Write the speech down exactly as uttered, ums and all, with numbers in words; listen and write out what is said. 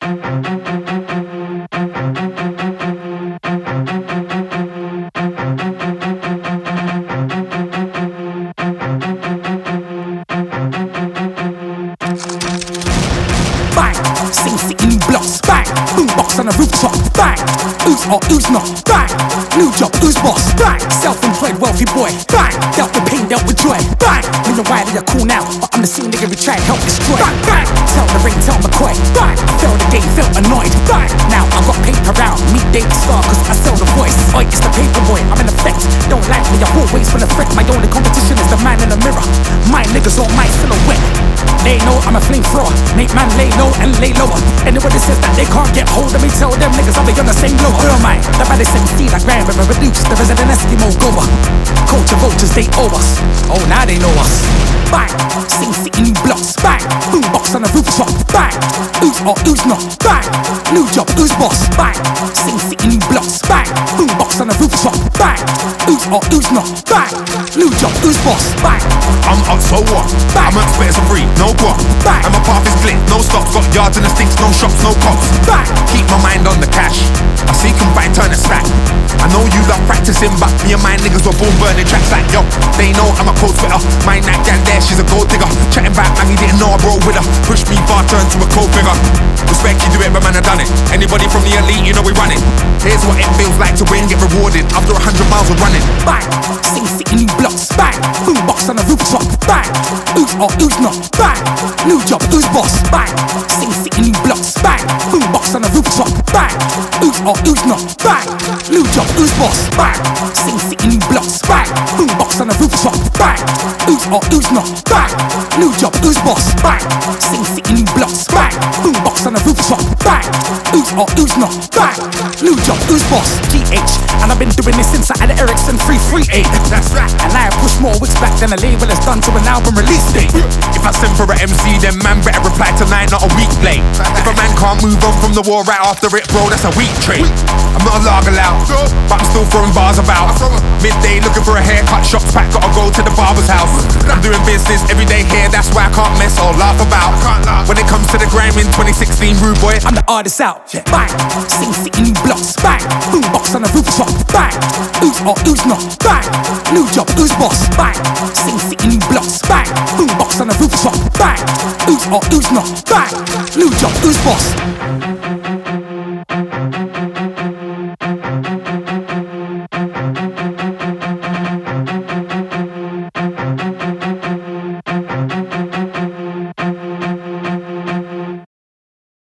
Bang, sing sitting blocks. Bang, boombox on the rooftop. Bang, who's or who's not. Bang, new job, who's boss. Bang, self-employed wealthy boy. Bang, dealt with pain, dealt with joy. Bang, when you're wild you're cool now, but I'm the same nigga we try and help destroy. Bang, bang, tell the ring, tell McCoy. Bang, I felt the game, felt annoyed. Bang, now I got paper round, meet date star cause I sell the voice. Oi, it's the paper boy, I'm in effect. Don't like me, I'm always full of threat. My only competition is the man in the mirror. My niggas all my silhouette. They know I'm a flamethrower, make man lay low and lay lower. Anybody says that they can't get hold of me, tell them niggas I'll be on the same low. Who am I? The baddest M C like Graham River Reduced, the resident Eskimo goer. Culture vultures, they owe us. Oh, now they know us. Bang, sing sitting blocks. Bang, boombox on the rooftop. Bang, who's or who's not. Bang, new job, who's boss. Bang, sing sitting blocks. Bang, boombox on the rooftop. Bang, who's or who's not. Bang, new job, who's boss. Bang, I'm up, so what? Bang. I'm up, spit some free, no guap. Bang. And my path is clear, no stops. Got yards and the stinks, no shops, no cops. Bang. Keep my mind on the cash. I see combine, turn it stack. I know you love practicing, but me and my niggas were born burning tracks like yo. They know I'm a cold sweater. My night gang there, she's a gold digger. Chatting back, man, he didn't know I roll with her. Push me far, turn to a cold figure. Respect you do it, but man, I done it. Anybody from the elite, you know we run it. Here's what it feels like to win, get rewarded after a hundred miles of running. Bang, sing sitting blocks. Bang, boombox on the rooftop. Bang, who's or who's not. Bang, new job, who's boss. Bang, sing sitting blocks. Bang, boombox on the rooftop. Bang, who's or who's not. Bang, new job, who's boss. Bang, sing sitting blocks. Bang, boombox on the rooftop. Bang, who's or who's not. Bang, new job, who's boss. Bang, sing sitting blocks. Bang, boombox on the rooftop. Bang, who's or who's not. Bang, new job, who's boss. G H, and I've been doing this since I had the Ericsson three thirty-eight. That's right. And I push more weeks back than a label has done to an album release date. If I send for a M C, then man better reply tonight, not a week late. If a man can't move on from the war right after it, bro, that's a weak trait. I'm not a lager loud, but I'm still throwing bars about. Midday looking for a haircut, shops packed, gotta go to the barber's house. I'm doing business every day here, that's why I can't mess or laugh about. When it comes to the grime in twenty sixteen, rude boy, I'm the artist out. Bang, sing sitting blocks. Bang, boombox on the rooftop. Bang, who's or who's not. Bang, new job, who's boss. Bang, sing sitting blocks. Bang, boombox on the rooftop. Bang, who's or who's not. Bang, new job, who's boss.